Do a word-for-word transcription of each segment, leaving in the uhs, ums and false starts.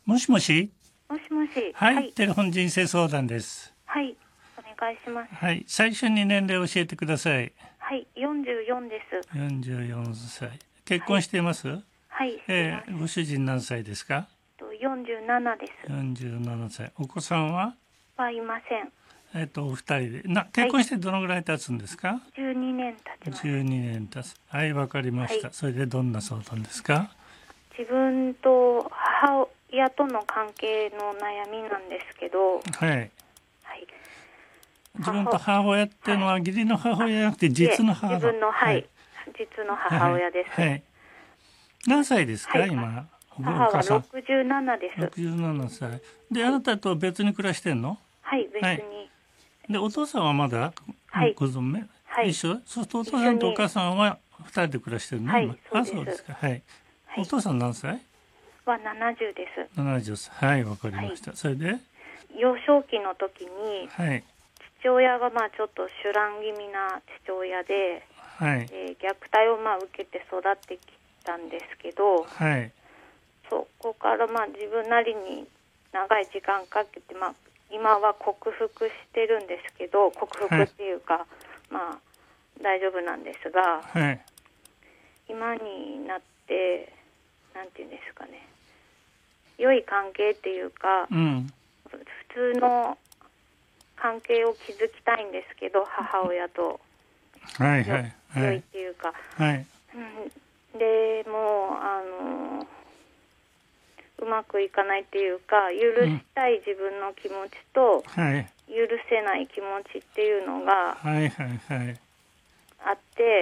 もしもし。 もしもし。 はい、 はい、 テレフォン人生相談です。 はい、お願いします。 はい、最初に年齢を教えてください。 はい、よんじゅうよんです。 よんじゅうよんさい。結婚しています？ はい、してえます。 ーご主人何歳ですか？ とよんじゅうななです。 よんじゅうななさい。お子さんは？ はいません。 えっ、とお二人でな結婚してどのぐらい経つんですか？ じゅうにねん経ちます。 じゅうにねん経つ。はい、わかりました、 はい、 それでどんな相談ですか？ 自分と母親との関係の悩みなんですけど、 はい。 はい、 自分と母親っていうのは義理の母親じゃなくて実の母いえ自分の、はい、 はい、 実の母親です。 はいはい、何歳ですか、 はい、 今母はお母さん？ ろくじゅうななです。 ろくじゅうななさいで、あなたと別に暮らしてんの？ はい、別に。 はい、でお父さんはまだはいご存命？ はい、 一緒？そうするとお父さんとお母さんはふたりで暮らしてるの？ はい、 今そうです。 あ、そうですか。はい、 はい、 お父さん何歳？ はななじゅうです。 ななじゅっさい。はい、わかりました、はい、それで幼少期の時に、 はい、 父親がまあちょっと酒乱気味な父親で、 はい、 えー虐待をまあ受けて育ってきたんですけど、 はい、 そこからまあ自分なりに長い時間かけて、まあ、今は克服してるんですけど、克服っていうか、はい、まあ大丈夫なんですが、 はい、 今になってなんていうんですかね、良い関係っていうか、 うん、 普通の関係を築きたいんですけど、母親と、 はいはい、 良いっていうか、 はい、 うん、でもうあのうまくいかないっていうか、許したい自分の気持ちと、 はい、 許せない気持ちっていうのがはいはいはいあって、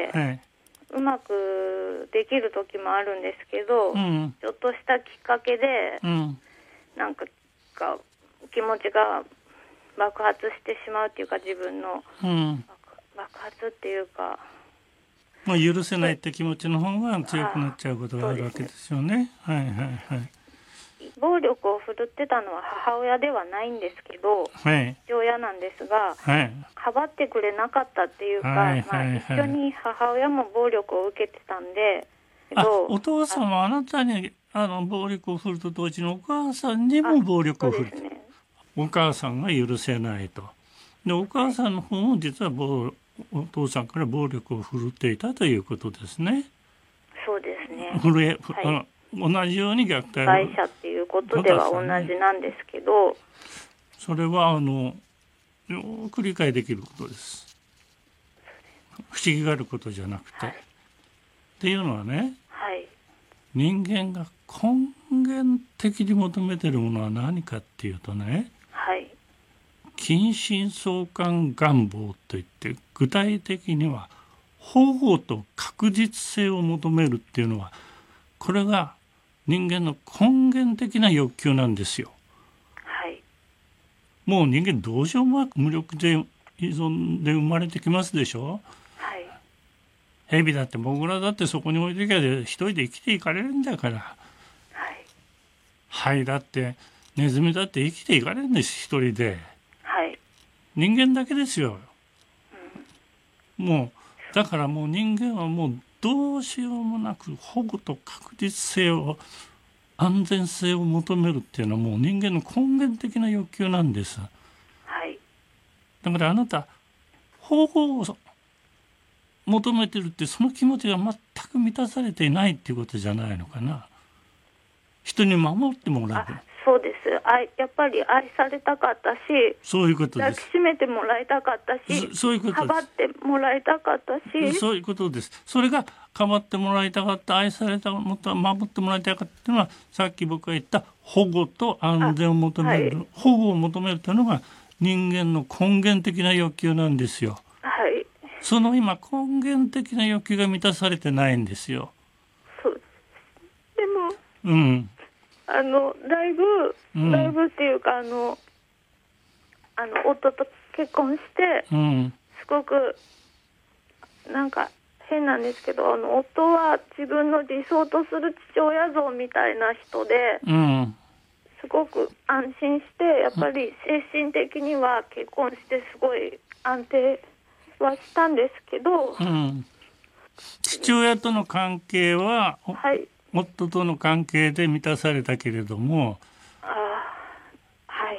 はい、 うまくできる時もあるんですけど、 うん、 ちょっとしたきっかけで、 うん、 なんかか気持ちが爆発してしまうっていうか、自分の、 うん、 爆発っていうか、 まあ、許せないって気持ちの方が強くなっちゃうことがあるわけですよね。はいはいはい。 暴力を振るってたのは母親ではないんですけど、 はい、 父親なんですが、 はい、 かばってくれなかったっていうか、 はいまあ、 はいはい、 一緒に母親も暴力を受けてたんで、 あ、お父さんはあなたにあの暴力を振ると同時にお母さんにも暴力を振る、ね、お母さんが許せないと。でお母さんの方も実は暴お父さんから暴力を振るっていたということですね。 そうですね。 震え、 はい、 同じように虐待を。 被害者っていうことでは同じなんですけど、 それはあのよく理解できることです。不思議があることじゃなくて、はい、っていうのはね、 はい、 人間が根源的に求めているものは何かっていうとね、 はい、 近親相関願望といって、具体的には保護と確実性を求めるっていうのは、これが人間の根源的な欲求なんですよ。 はい、 もう人間どうしようもなく無力で依存で生まれてきますでしょ。 はい、 蛇だってモグラだってそこに置いてきゃ一人で生きていかれるんだから、 はい、 ハエだってネズミだって生きていかれるんです、一人で。 はい、 人間だけですよ、 うん、 もうだからもう人間はもうどうしようもなく保護と確実性を、安全性を求めるっていうのはもう人間の根源的な欲求なんです。 はい、 だからあなた保護を求めてるって、その気持ちが全く満たされていないっていうことじゃないのかな。人に守ってもらう。 そうです。愛やっぱり愛されたかったし、 そういうことです。 抱きしめてもらいたかったし、 そそういうことです。 かばってもらいたかったし、 そういうことです。それがかばってもらいたかった、愛されたかった、守ってもらいたかったっていうのは、さっき僕が言った保護と安全を求める、はい、保護を求めるというのが人間の根源的な欲求なんですよ。 はい。 その今根源的な欲求が満たされてないんですよ。 そうです。でも、 うん。 あのだいぶ、うん、だいぶっていうかあのあの夫と結婚して、うん、すごくなんか変なんですけど、あの夫は自分の理想とする父親像みたいな人で、うん、すごく安心して、やっぱり精神的には結婚してすごい安定はしたんですけど、うん、 父親との関係は、 はい、 夫との関係で満たされたけれども、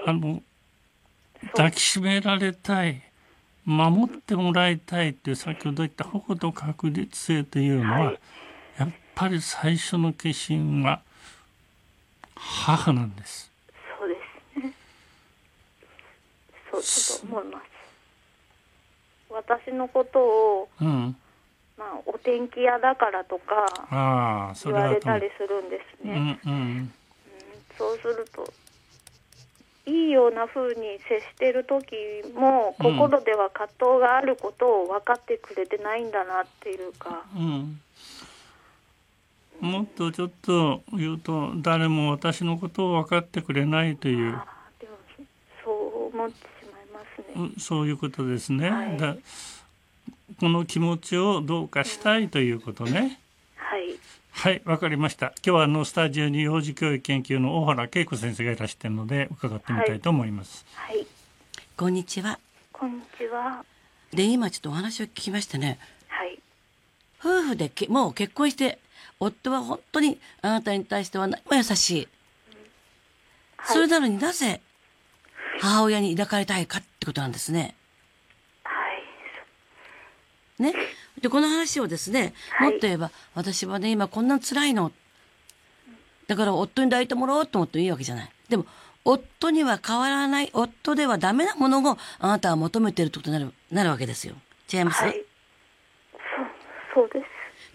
あの抱きしめられたい、守ってもらいたいっていう先ほど言った保護と確立性というのは、はい、やっぱり最初の化身は母なんです。 そうですね。そうだと思います。私のことを、うん、まあ、お天気屋だからとか言われたりするんですね。うんうんうん、そうするといいような風に接している時も心では葛藤があることを分かってくれてないんだなっていうか、うんうん、もっとちょっと言うと誰も私のことを分かってくれないという、あでもそう思ってしまいますね。 そういうことですね、はい、だこの気持ちをどうかしたいということね、 うん、はいはい、わかりました。今日はあのスタジオに幼児教育研究の大原恵子先生がいらしているので伺ってみたいと思います。 はい、はい、 こんにちは。 こんにちは。 で今ちょっとお話を聞きましてね、 はい、 夫婦でけもう結婚して夫は本当にあなたに対しては何も優しい、うんはい、それなのになぜ母親に抱かれたいかってことなんですね。 はいね。でこの話をですね、もっと言えば、はい、私はね今こんな辛いのだから夫に抱いてもらおうと思っていいわけじゃない。でも夫には変わらない、夫ではダメなものをあなたは求めているってことになる、なるわけですよ。違います？ はい、そう、そうです。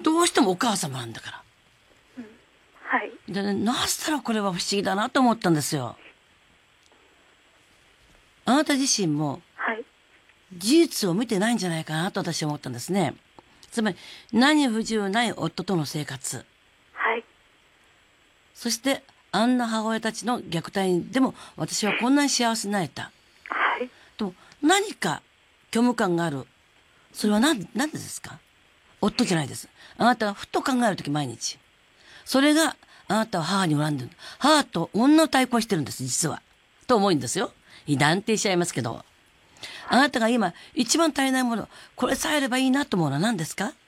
どうしてもお母様なんだから、 うん、はいで、ね、なぜだろうこれは不思議だなと思ったんですよ。あなた自身も事実を見てないんじゃないかなと私は思ったんですね。つまり何不自由ない夫との生活、 はい、 そしてあんな母親たちの虐待でも私はこんなに幸せになれた、 はい、 と何か虚無感がある。それは何、何でですか？夫じゃないです。あなたがふと考えるとき毎日それがあなたは母に恨んでる。母と女の対抗してるんです実はと思うんですよ。断定しちゃいますけど、あなたが今一番足りないもの、これさえあればいいなと思うのは何ですか？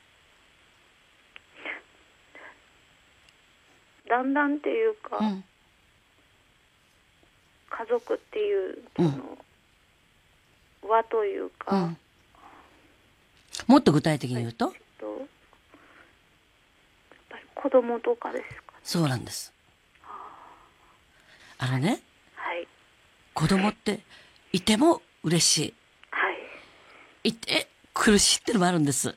だんだんっていうか、うん、家族っていうその、うん、和というか、うん、 もっと具体的に言うと、 やっぱり子供とかですか？ そうなんです。あのね、 はい、 子供っていても嬉しい、 はい、 いて苦しいってのもあるんです、 はい、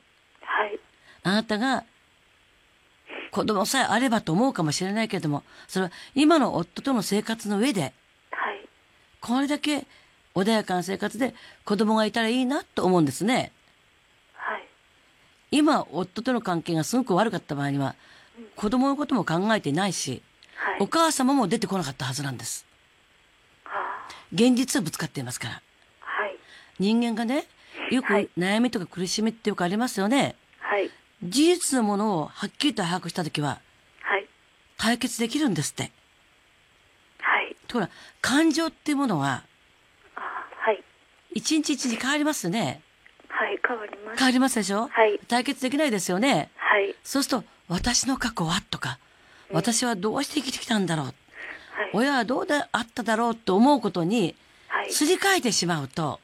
あなたが子供さえあればと思うかもしれないけれども、それは今の夫との生活の上で、 はい、 これだけ穏やかな生活で子供がいたらいいなと思うんですね、 はい、 今夫との関係がすごく悪かった場合には、うん、子供のことも考えていないし、はい、お母様も出てこなかったはずなんです。現実はぶつかっていますから、 はい、 人間がねよく悩みとか苦しみってよくありますよね、 はい、 事実のものをはっきりと把握したときは、 はい、 解決できるんですって、 はい、 ところが感情っていうものはあ、はい、 一日一日変わりますね。 はい、変わります。 変わりますでしょ、 はい、 解決できないですよね、 はい、 そうすると私の過去はとか、うん、私はどうして生きてきたんだろう、はい、親はどうであっただろうと思うことにすり替えてしまうと、はい、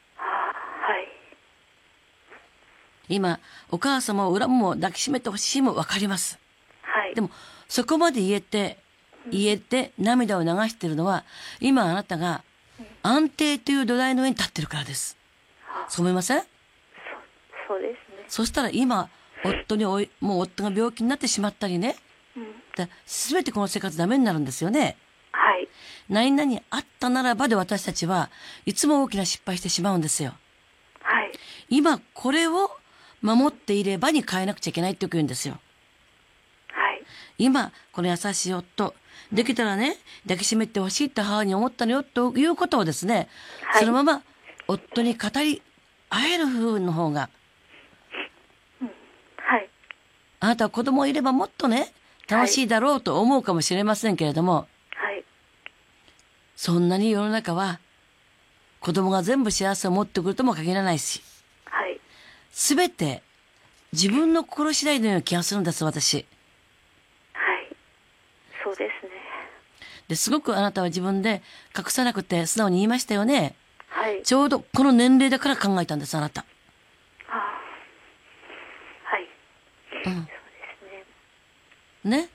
今お母様を恨むも抱きしめてほしいも分かります、 はい、 でもそこまで言えて言えて涙を流しているのは、今あなたが安定という土台の上に立ってるからです、うん、そう思いません？そ, そうですね。 そしたら今夫においもう夫が病気になってしまったりね、 うん、 だ全てこの生活ダメになるんですよね。 はい、 何々あったならばで私たちはいつも大きな失敗してしまうんですよ。 はい、 今これを守っていればに変えなくちゃいけないって言うんですよ。 はい、 今この優しい夫できたらね抱きしめてほしいって母に思ったのよということをですね、はい、そのまま夫に語り合える風の方が、 うん、はい、 あなたは子供いればもっとね楽しいだろうと思うかもしれませんけれども、 はい、 そんなに世の中は子供が全部幸せを持ってくるとも限らないし、 はい、 全て自分の心次第のような気がするんです私。 はい、そうですね。 ですごくあなたは自分で隠さなくて素直に言いましたよね。 はい。 ちょうどこの年齢だから考えたんです、あなた。 ああ。はい。 うん。 そうですね。ね。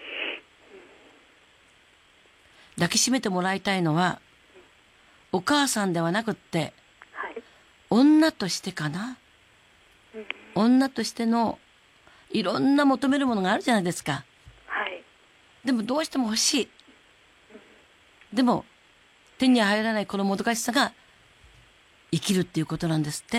抱きしめてもらいたいのは、お母さんではなくって、 はい。 女としてかな。 うん、 女としてのいろんな求めるものがあるじゃないですか。 はい。 でもどうしても欲しい。でも手に入らないこのもどかしさが生きるっていうことなんですって。 はい。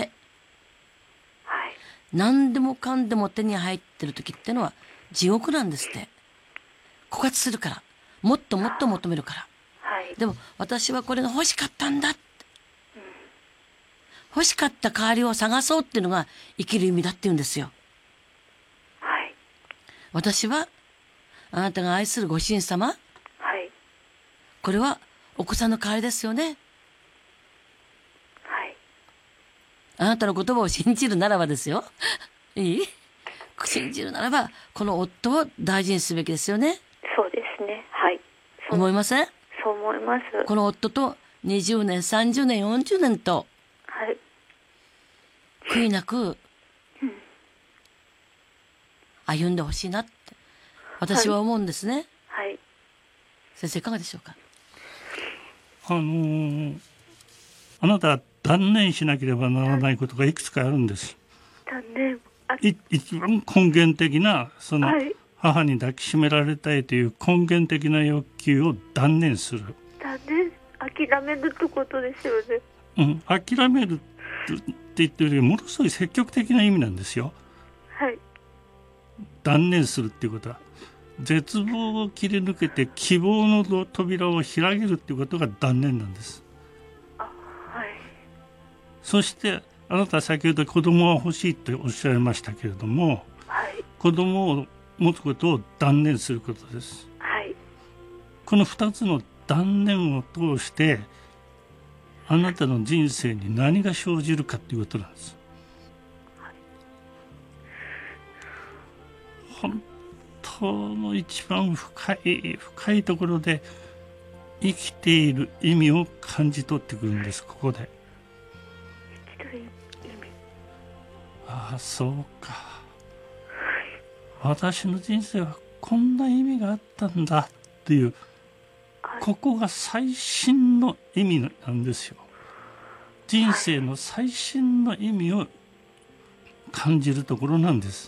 何でもかんでも手に入ってる時ってのは地獄なんですって。枯渇するから。もっともっと求めるから。 はい。 でも私はこれが欲しかったんだって、 うん、 欲しかった代わりを探そうっていうのが生きる意味だって言うんですよ。 はい。 私はあなたが愛するご主人様、 はい。 これはお子さんの代わりですよね。 はい。 あなたの言葉を信じるならばですよ。いい？信じるならばこの夫を大事にすべきですよね。 そうですね。はい。 思いません？ そう思います。 この夫とにじゅうねん、さんじゅうねん、よんじゅうねんとはい。 悔いなくうん、 歩んでほしいなって私は思うんですね。 はい。 先生いかがでしょうか？ あのー、あなたは断念しなければならないことがいくつかあるんです。 断念。あ、 い一番根源的なその、 はい、 母に抱きしめられたいという根源的な欲求を断念する。 断念、諦めるってことですよね。 うん、諦めるって言ってるよりものすごい積極的な意味なんですよ。 はい。 断念するっていうことは絶望を切り抜けて希望の扉を開けるっていうことが断念なんです。 あ、はい。 そしてあなたは先ほど子供は欲しいとおっしゃいましたけれども、 はい。 子供を持つことを断念することです。 はい。 このふたつの断念を通してあなたの人生に何が生じるかということなんです。本当の一番深い深いところで生きている意味を感じ取ってくるんです。ここで生きてる意味。 ああそうか、私の人生はこんな意味があったんだっていう、ここが最新の意味なんですよ。人生の最新の意味を感じるところなんです。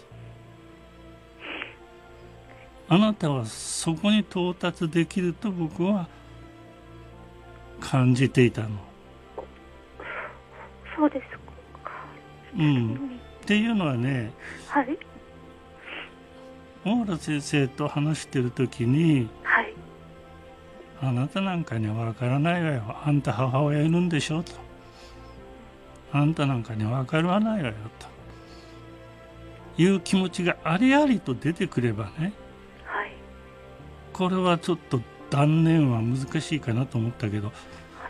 あなたはそこに到達できると僕は感じていたの。 そうですか。 うん。っていうのはね、 はい。 大原先生と話してる時に、 はい。 あなたなんかには分からないわよ。あんた母親いるんでしょと。あんたなんかには分からないわよという気持ちがありありと出てくればね、 はい、 これはちょっと断念は難しいかなと思ったけど、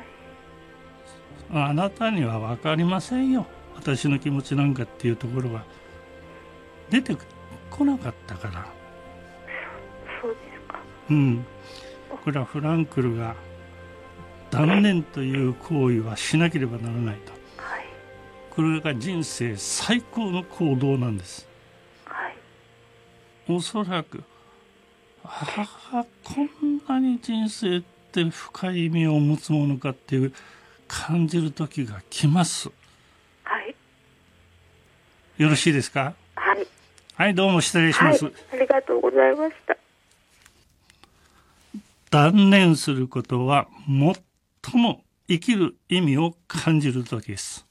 はい、あなたには分かりませんよ、私の気持ちなんかっていうところは出てこなかったから。 そうですか。 うん。これはフランクルが断念という行為はしなければならないと。 はい、 これが人生最高の行動なんです。 はい、 おそらくああこんなに人生って深い意味を持つものかっていう感じる時が来ます。 はい、 よろしいですか？ はい、 はい、どうも失礼します、はい、 ありがとうございました。 断念することは最も生きる意味を感じる時です。